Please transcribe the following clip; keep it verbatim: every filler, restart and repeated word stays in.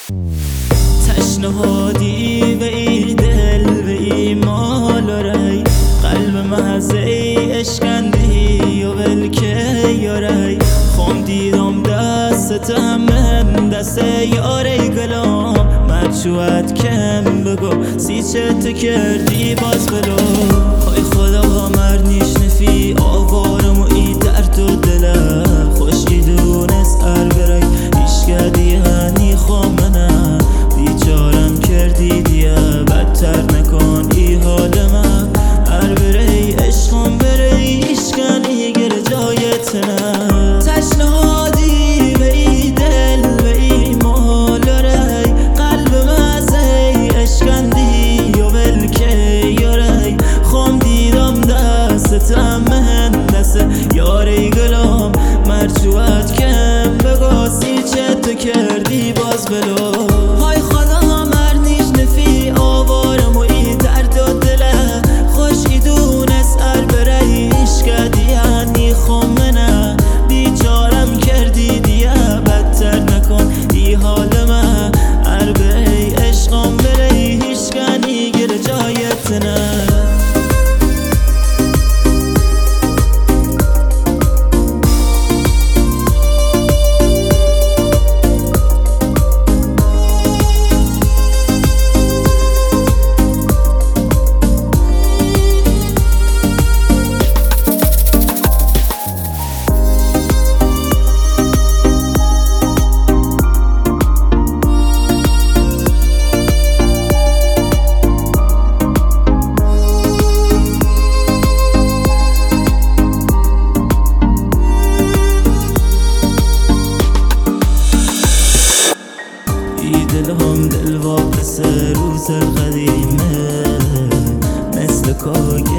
تشنهادی به ای دل به ای مال و ری قلب محضه ای اشکندی و ولکه یاری خم دیدم دست همه دست یاری گلام مرچوت کم بگو سی چه تو کردی باز بلو های خدا مرد نیش نفی آوارم و ای درد و دله خوشی دونست ار برای ایشکدی هنی خوامنه بیچارم کردی دیه بدتر نکن ای حال من ار برای عشقم برای ایشکنی گر جایت نه تشنهادی به ای دل به ای مال ری قلب مزه اشکندی و ولکه یاری خم دیدم دست همه دست یاری گلام مرچوت کم بگاسی چه تو کردی باز بلو های خدا مرنیش نفی آوارم و ای درد و دله خوش ای دونست ار برای ایشکدی هنی خمنه بیچارم کردی دیه بدتر نکن ای حال من ار برای عشقم برای ایشکنی گر جایت نه دلم دل واپس روز قدیمه مثل کاغذ